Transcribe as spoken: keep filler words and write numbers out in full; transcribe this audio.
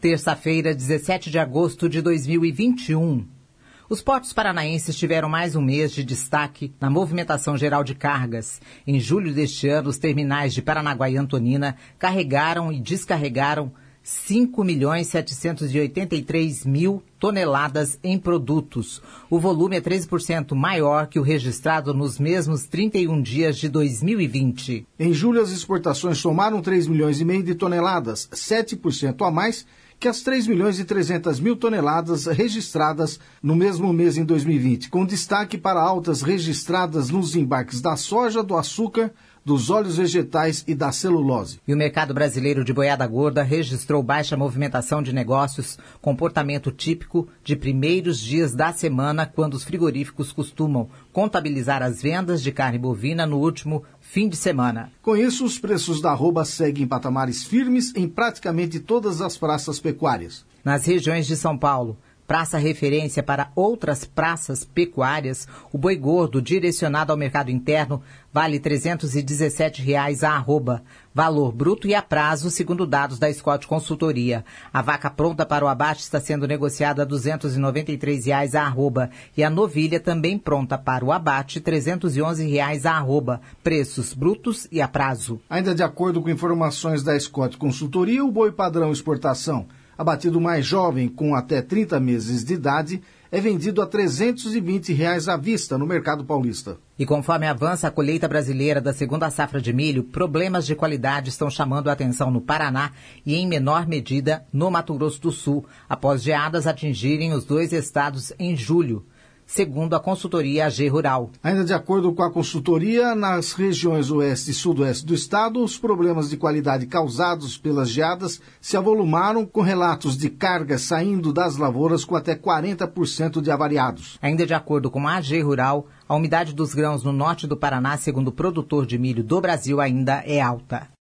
Terça-feira, dezessete de agosto de dois mil e vinte e um. Os portos paranaenses tiveram mais um mês de destaque na movimentação geral de cargas. Em julho deste ano, os terminais de Paranaguá e Antonina carregaram e descarregaram cinco milhões setecentos e oitenta e três mil toneladas em produtos. O volume é treze por cento maior que o registrado nos mesmos trinta e um dias de dois mil e vinte. Em julho, as exportações somaram três milhões e meio de toneladas, sete por cento a mais que as três milhões e trezentas mil toneladas registradas no mesmo mês em dois mil e vinte, com destaque para altas registradas nos embarques da soja, do açúcar, dos óleos vegetais e da celulose. E o mercado brasileiro de boiada gorda registrou baixa movimentação de negócios, comportamento típico de primeiros dias da semana, quando os frigoríficos costumam contabilizar as vendas de carne bovina no último fim de semana. Com isso, os preços da arroba seguem em patamares firmes em praticamente todas as praças pecuárias. Nas regiões de São Paulo, praça referência para outras praças pecuárias, o boi gordo direcionado ao mercado interno vale trezentos e dezessete reais a arroba, valor bruto e a prazo, segundo dados da Scott Consultoria. A vaca pronta para o abate está sendo negociada a duzentos e noventa e três reais a arroba e a novilha também pronta para o abate, trezentos e onze reais a arroba, preços brutos e a prazo. Ainda de acordo com informações da Scott Consultoria, o boi padrão exportação abatido mais jovem, com até trinta meses de idade, é vendido a trezentos e vinte reais à vista no mercado paulista. E conforme avança a colheita brasileira da segunda safra de milho, problemas de qualidade estão chamando a atenção no Paraná e, em menor medida, no Mato Grosso do Sul, após geadas atingirem os dois estados em julho, segundo a consultoria A G Rural. Ainda de acordo com a consultoria, nas regiões oeste e sudoeste do estado, os problemas de qualidade causados pelas geadas se avolumaram, com relatos de cargas saindo das lavouras com até quarenta por cento de avariados. Ainda de acordo com a A G Rural, a umidade dos grãos no norte do Paraná, segundo o produtor de milho do Brasil, ainda é alta.